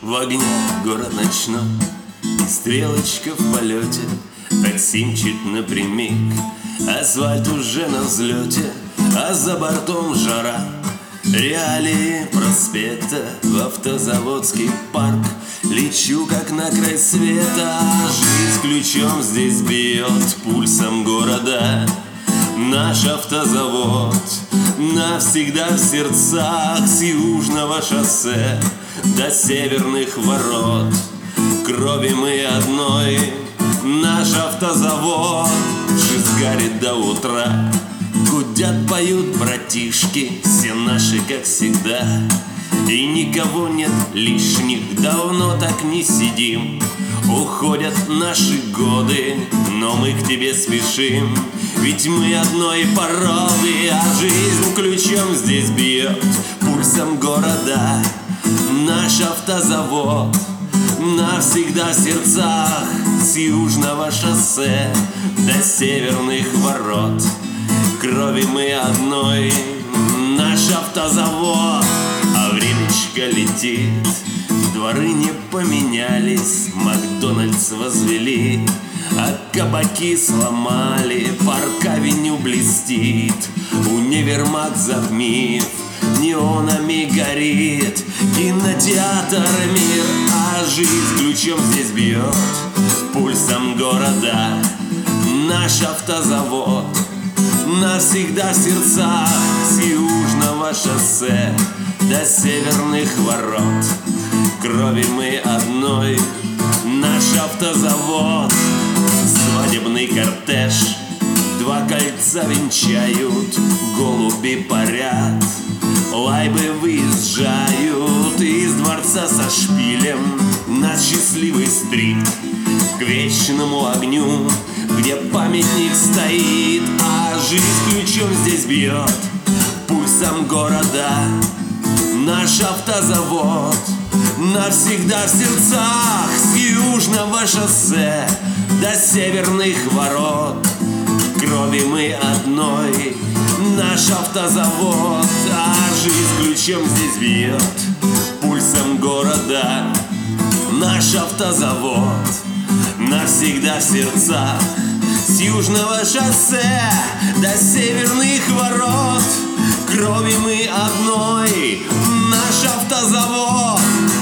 в огне город ночной, и стрелочка в полете такси мчит напрямик. Асфальт уже на взлете, а за бортом жара. Реалии проспекта в автозаводский парк. Лечу как на край света, жизнь ключом здесь бьет пульсом города. Наш автозавод навсегда в сердцах, с южного шоссе до северных ворот. Крови мы одной, наш автозавод. Жизнь горит до утра, гудят, поют братишки, все наши, как всегда. И никого нет лишних, давно так не сидим. Уходят наши годы, но мы к тебе спешим. Ведь мы одной породы, а жизнь ключом здесь бьет пульсом города. Наш автозавод навсегда в сердцах, с южного шоссе до северных ворот. Крови мы одной, наш автозавод. А времечко летит, дворы не поменялись, Макдональдс возвели, а кабаки сломали. Парк-авеню блестит, универмаг затмив, неонами горит кинотеатр мир. А жизнь ключом здесь бьет пульсом города. Наш автозавод навсегда в сердцах, с южного шоссе до северных ворот. Крови мы одной, наш автозавод. Свадебный кортеж, два кольца венчают, голуби парят, лайбы выезжают из дворца со шпилем на счастливый стрит к вечному огню, где памятник стоит. А жизнь ключом здесь бьет пульсом города. Наш автозавод навсегда в сердцах, с южного шоссе до северных ворот. Крови мы одной, наш автозавод. А жизнь ключом здесь бьет пульсом города. Наш автозавод навсегда в сердцах, с южного шоссе до северных ворот. Крови мы одной, наш автозавод.